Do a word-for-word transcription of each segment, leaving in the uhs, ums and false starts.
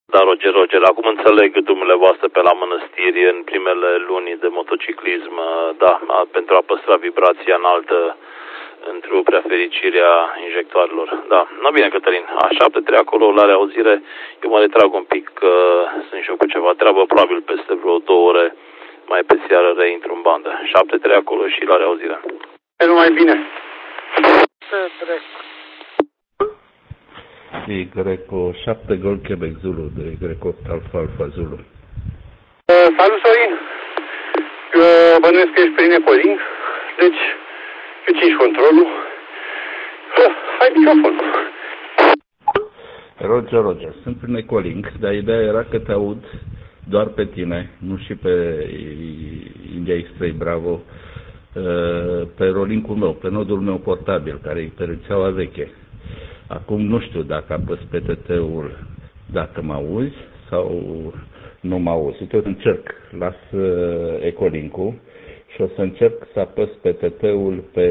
Da, Roger, Roger. Acum înțeleg dumneavoastră pe la mănăstiri în primele luni de motociclism, da, pentru a păstra vibrația înaltă, întruprea fericirea injectoarelor. Da, no bine, Cătălin, a șapte trei acolo, la reauzire, eu mă retrag un pic, că sunt și eu cu ceva treabă, probabil peste vreo două ore, mai pe seară reintru în bandă. șapte trei acolo și la reauzire. E numai bine. E Greco șapte Gol Quebec Zulu, de Greco Alfa Alfa Zulu. Uh, salut, Sorin! Uh, bănuiesc că ești prin Ecolink, deci eu țin controlul. Uh, hai microfonul. Roger, Roger, sunt prin Ecolink, dar ideea era că te aud doar pe tine, nu și pe India X-trei Bravo, pe rolincul meu, pe nodul meu portabil, care e pe rețeaua veche. Acum nu știu dacă apăs pe T T-ul, dacă mă auzi sau nu mă auzi. Tot încerc, las Ecolink-ul și o să încerc să apăs pe T T-ul pe,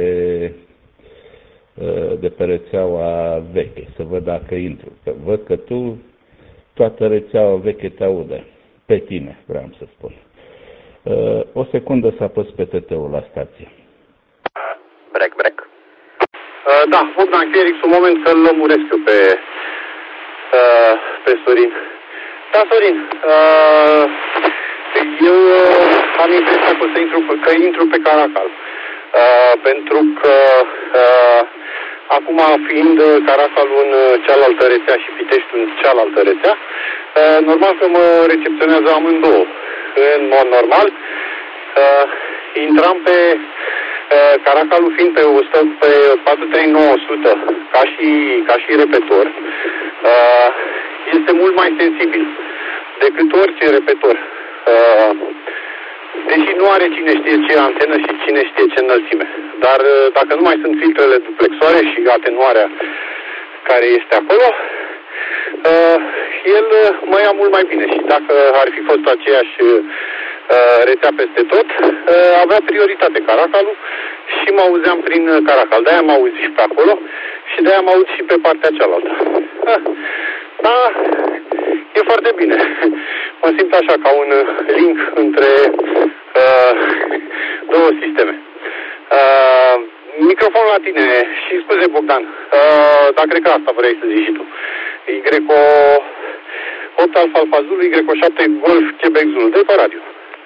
de pe rețeaua veche, să văd dacă intru. Că văd că tu, toată rețeaua veche te aude. Pe tine, vreau să spun. O secundă să apăs pe T T-ul la stație. Break, break. Uh, da, Bogdan Chierix, un moment să-l lămuresc eu pe, uh, pe Sorin. Da, Sorin, uh, eu uh, am impresia că, o să intru, că intru pe Caracal. Uh, pentru că uh, acum fiind Caracalul în cealaltă rețea și Piteștiul în cealaltă rețea, uh, normal că mă recepționează amândouă. În mod normal, uh, intram pe uh, Caracalul fiind pe, pe patru trei nouă sute ca și, ca și repetor, uh, este mult mai sensibil decât orice repetor. Uh, deși nu are cine știe ce antenă și cine știe ce înălțime. Dar uh, dacă nu mai sunt filtrele duplexoare și atenuarea care este acolo, uh, el uh, mă ia mult mai bine. Și dacă ar fi fost aceeași uh, rețea peste tot, uh, avea prioritate Caracalul și mă auzeam prin Caracal. De-aia mă auzi și pe acolo și de-aia mă auzi și pe partea cealaltă. Uh, da, e foarte bine. Mă simt așa ca un link între uh, două sisteme. Uh, microfonul la tine și scuze, Bogdan, uh, dar cred că asta vrei să zici și tu. Y opt Alfa Alfa Zulu, Y șapte Golf Quebec Zulu, de pe radio.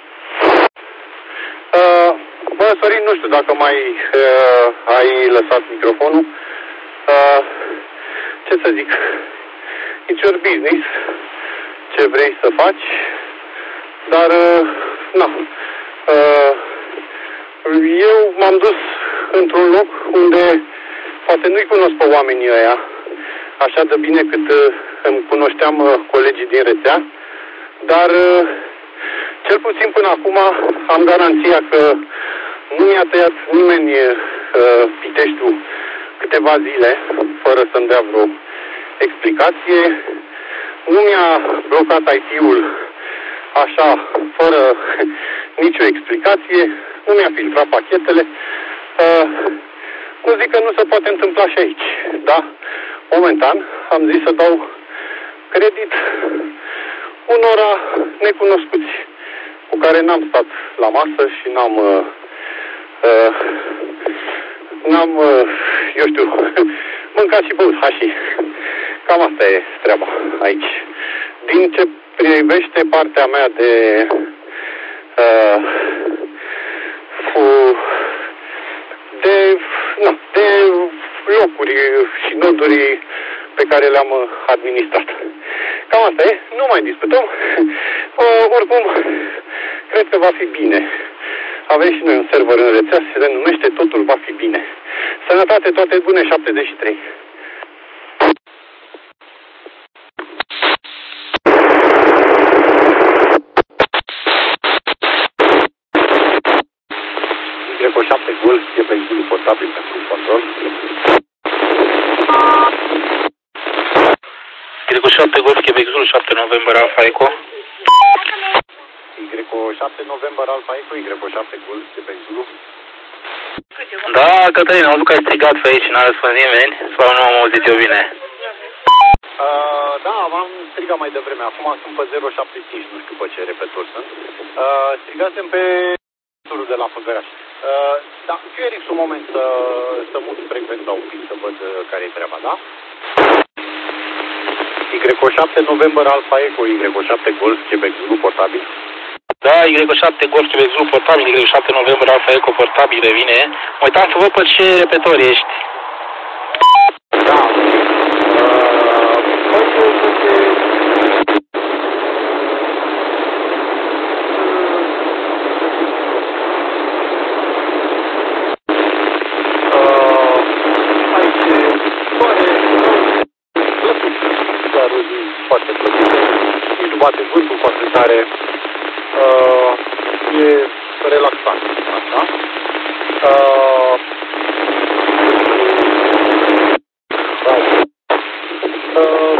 Uh, bă, Sorin, nu știu dacă mai uh, ai lăsat microfonul. Uh, ce să zic? It's your business, ce vrei să faci, dar, uh, na, uh, eu m-am dus într-un loc unde poate nu-i cunosc pe oamenii ăia așa de bine cât uh, îmi cunoșteam uh, colegii din rețea, dar uh, cel puțin până acum am garanția că nu mi-a tăiat nimeni uh, Piteștiul câteva zile fără să-mi dea vreo explicație, nu mi-a blocat I T-ul așa, fără nicio explicație, nu mi-a filtrat pachetele. Uh, nu zic că nu se poate întâmpla și aici, da? Momentan am zis să dau credit unora necunoscuți cu care n-am stat la masă și n-am uh, uh, n-am, uh, eu știu, mâncat și băut hașii. Cam asta e treaba aici. Din ce privește partea mea de uh, de, na, de locuri și noduri pe care le-am administrat. Cam asta e, nu mai discutăm. Uh, oricum, cred că va fi bine. Avem și noi un server în rețea, se denumește Totul va fi bine. Sănătate, toate bune, șaptezeci și trei. Greco șapte Golf, e pe Zulu portabil pentru control. Greco șapte Golf, Quebec Zulu, șapte November Alfa Eco. Greco șapte November Alfa Eco, Greco șapte Golf, Quebec Zulu. Da, Cătălin, am văzut că ai strigat pe aici, n-a răspuns nimeni, sau nu am auzit eu bine? Uh, da, v-am strigat mai devreme. Acum sunt pe zero șapte cinci, nu știu pe ce repeturi sunt. Uh, strigasem pe turul de la Făgăraș. Uh, da, Q R X un moment să, să mut frecvența un pic, să văd uh, care e treaba, da? Y șapte November Alpha Echo, Y șapte Golf Quebec Zulu portabil. Da, Y șapte Golf Quebec Zulu portabil, Y șapte November Alpha Echo portabil revine. Mă uitam să văd pe ce repetori ești. Da. Foarte plăcut, îi bate vântul foarte tare, uh, e relaxant, așa. Uh, uh,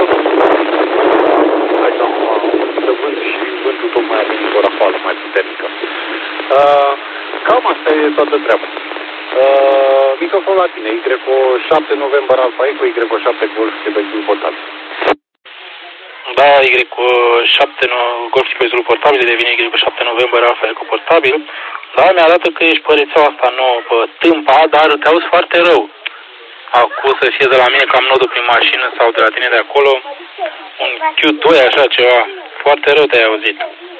hai să să vânt și vântul tocmai a venit o rafală mai puternică. Uh, cam asta e toată treaba. Uh, microfon la tine, Y șapte November Alpha Echo, Y șapte Golf Quebec Zulu portabil. Da, Y șapte Golf Quebec Zulu portabil, devine Y șapte November Alpha Echo portabil. Da, mi-arată că ești pe rețeaua asta nouă, pe Tâmpa, dar te auzi foarte rău. Acum să fie de la mine cam nodul prin mașină sau de la tine de acolo, un Q doi, așa ceva, foarte rău te-ai auzit.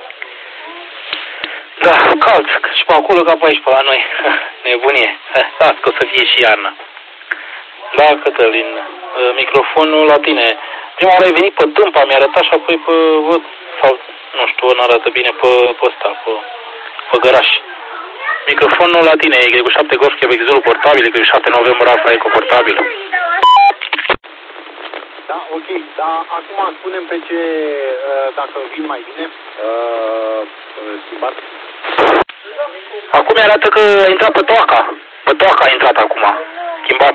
Da, cald, și pe acolo ca pe aici, pe la noi. Nebunie. Las că o să fie și iarna. Da, Cătălin, microfonul la tine. Prima oară ai venit pe Tâmpa, mi-a arătat și apoi pe văd, sau nu știu, nu arată bine pe, pe ăsta, pe, pe Găraș. Microfonul la tine, Y șapte Golf Quebec Zulu portabil, Y șapte November Alpha Echo portabil. Da, ok, dar acum spunem pe ce, dacă vin mai bine, uh, schimbat. Acum arată că a intrat pe Toaca, pe Toaca a intrat acum, schimbat.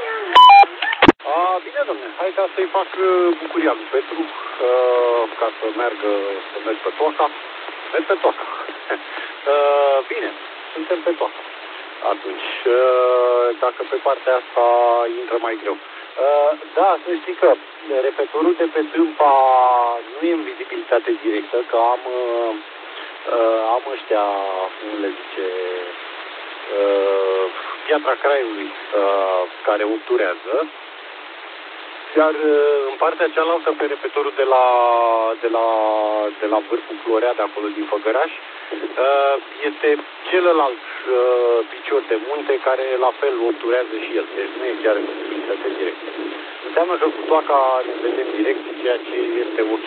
A, bine, domne, hai ca să-i fac bucuria lui Petru, uh, ca să meargă, să merg pe Toaca. Merg pe Toaca. uh, bine, suntem pe Toaca. Atunci, uh, dacă pe partea asta intră mai greu. Uh, da, să știi că repetorul de pe Tâmpa nu e în vizibilitate directă, că am, uh, uh, am ăștia, cum le zice, uh, Piatra Craiului, uh, care obturează. Iar în partea cealaltă, pe repetorul de la, de la, de la vârful Florea, de acolo din Făgăraș, este celălalt picior de munte care la fel obturează și el. Deci nu e chiar în vizibilitate directă. Înseamnă că cu Toaca ne vedem direct, ceea ce este ok.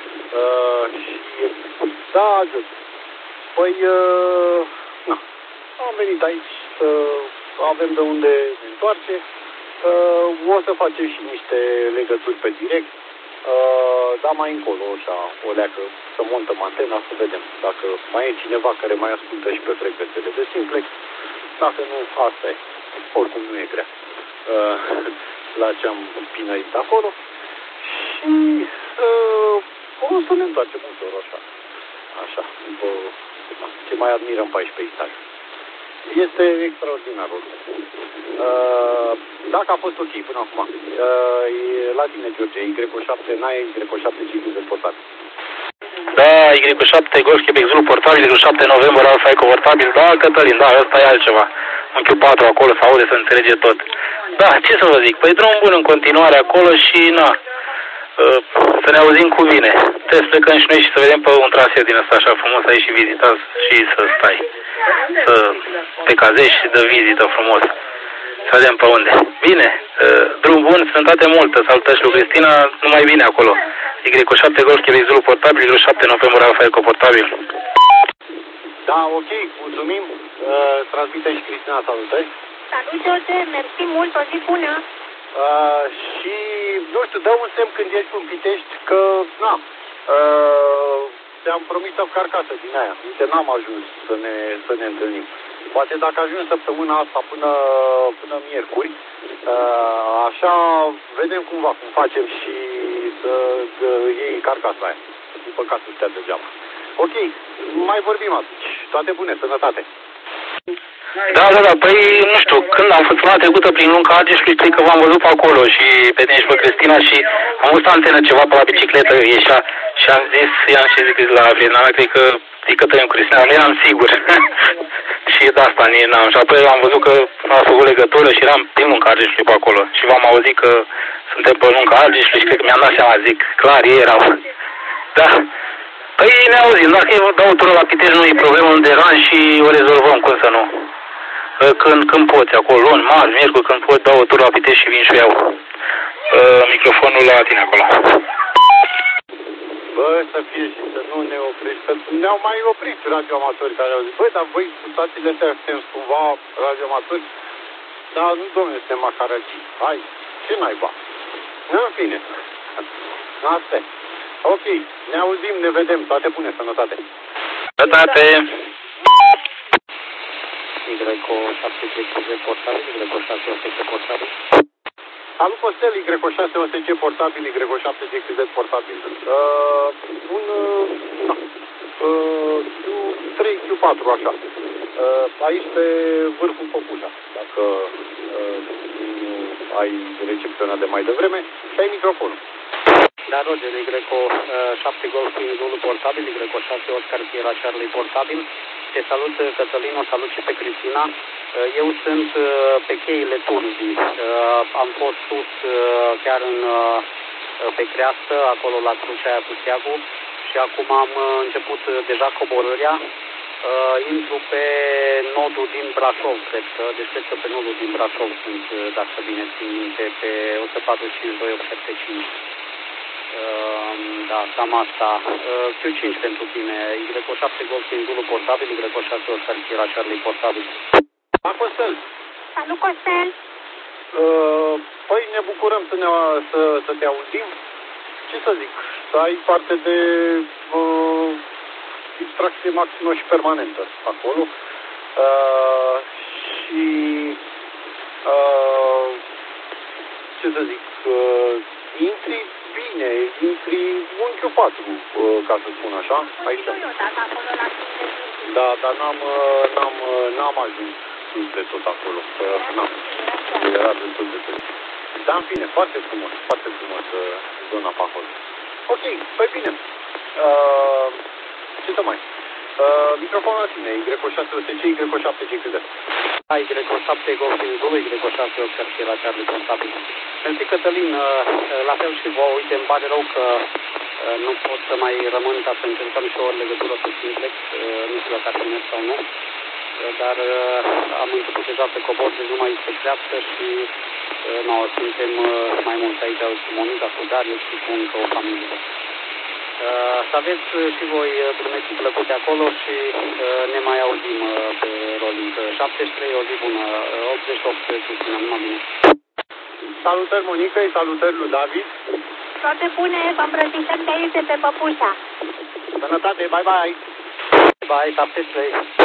Și da, ajuns. Păi, na, am venit aici să avem de unde ne întoarce. Uh, o să facem și niște legături pe direct, uh, dar mai încolo, așa, o leacă, să montăm antena, să vedem dacă mai e cineva care mai ascultă și pe frecvențele de simplex. Dacă nu, asta e. Oricum nu e grea. Uh, la ce am pinăit acolo. Și uh, o să ne întoarcem ușor, așa. Așa, după ce mai admirăm paisprezece etaj. Este extraordinar. Uh, dacă a fost ok până acum, uh, e la tine, George, Y șapte, n-ai Y șapte cinci de portabil. Da, Y șapte Golf Quebec Zulu portabil, Y șapte November Alpha Echo portabil, da, Cătălin, da, ăsta e altceva. Un Q patru acolo, se aude, se înțelege tot. Da, ce să vă zic, păi drum bun în continuare acolo și, na, uh, să ne auzim cu bine. Trebuie să plecăm și noi și să vedem pe un traseu din ăsta așa frumos aici și vizitați și să stai. Să te cazezi și de vizită frumos. Să vedem pe unde. Bine, uh, drum bun, sănătate multă, salutări lui Cristina, numai bine acolo. Y șapte Golf Quebec Zulu portabil, Y șapte November Alpha Echo portabil. Da, ok, mulțumim. Uh, transmite și Cristina salutări. Salut, George, mersi mult, o zi bună. Uh, și, nu știu, dă un semn când ești în Pitești că, na, uh, te-am promis să carcasă din aia. Uite, n-am ajuns să ne, să ne întâlnim. Poate dacă ajung săptămâna asta până, până miercuri, așa vedem cumva cum facem și să, să iei carcasa aia. După ca să stea degeaba. Ok, mai vorbim atunci. Toate bune, sănătate! Da, da, da, păi, nu știu, când am fost săptămâna trecută prin Lunca Argeșului, cred că v-am văzut pe acolo și pe tine și pe Cristina și am văzut antenă ceva pe la bicicletă, ieșea și am zis, i-am și zis la prietena mea, cred că e Cătălin Cristina, nu eram sigur. Și de asta, n-am, și apoi am văzut că a făcut legătură și eram prin Lunca Argeșului pe acolo și v-am auzit că suntem pe Lunca Argeșului și cred că mi-am dat seama, zic, clar, ei erau. Da. Păi ne auzim, dacă eu dau o tură la Pitești, nu e problemă, un deranj și o rezolvăm, cum să nu. Când, când poți, acolo, luni, marți, miercuri, când poți, dau o tură la Pitești și vin și eu. Uh, microfonul la tine acolo. Bă, să fie și să nu ne oprești, că ne-au mai oprit radioamatori care au zis, băi, dar voi cu stațiile astea sunteți cumva radioamatori? Dar nu, domnule, suntem macarăcii. Hai, ce naiba? În fine. Asta e. Ok, ne auzim, ne vedem, toate bune, sănătate. Sănătate. Y șapte C portabil, Y șase O S C portabil. Salut, Costel, Y șase O S C portabil, Y șapte G X Z portabil. Uh, un, uh, uh, Q trei, Q patru, așa. Uh, aici pe vârful Păpușa, dacă uh, nu ai recepționat de mai devreme, și ai microfonul. Da, Roger, Y șapte Golf Zulu portabil, Y șase Oscar Sierra Charlie portabil. Te salut, Cătălin, o salut și pe Cristina. Eu sunt pe cheile Turzii. Am fost sus chiar în, pe creastă, acolo la crucea aia cu steagul și acum am început deja coborârea. Intru pe nodul din Brașov, cred că, deci cred că pe nodul din Brașov sunt, dacă bine țin minte, pe o sută patruzeci și cinci doi opt șapte cinci. Da, cam asta. Q cinci pentru tine, Y șapte Golf Zulu portabil, Y șase Oscar Sierra Charlie portabil. Da, Costel. Salut, Costel. Uh, păi ne bucurăm să, ne, să, să te auzim. Ce să zic, să ai parte de uh, distracție maximă și permanentă acolo. Uh, și uh, ce să zic, uh, intri bine, intri un Q patru, uh, ca să spun așa, aici. Da, dar n-am, n-am, n-am ajuns de tot acolo, că n-am, era destul de târziu. Dar în fine, foarte frumos, foarte frumos zona pe acolo. Ok, păi bine. Uh, ce să mai? Uh, microfonul la tine, Y șase O S C, Y șapte G X Z. Da, Y șapte Golf Zulu, Y șase Oscar Sierra Charlie portabil. Mersi, Cătălin, la fel și vă, uite, îmi pare rău că nu pot să mai rămân ca să încercăm și o legătură cu Simplex, nu știu dacă ar fi sau nu, dar am început deja pe cobor, deci nu mai este crească și nu, suntem mai mulți aici, cu Monica, cu Darius și cu încă o familie. Să aveți și voi drumeții plăcute acolo și ne mai auzim pe rolling. șaptezeci și trei, o zi bună, optzeci și opt, Cristina, numai bine. Salutări Monicăi, salutări lui David. Toate bune, vă îmbrățișăm de aici, de pe Păpușa. Sănătate, bye bye. Bye, șaptezeci și trei.